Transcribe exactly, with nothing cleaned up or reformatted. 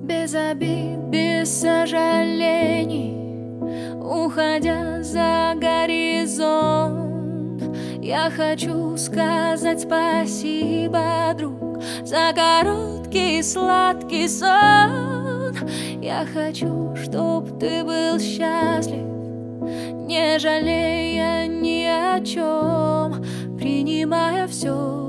Без обид, без сожалений, уходя за горизонт, я хочу сказать спасибо, друг, за короткий сладкий сон. Я хочу, чтоб ты был счастлив, не жалея ни о чем, принимая все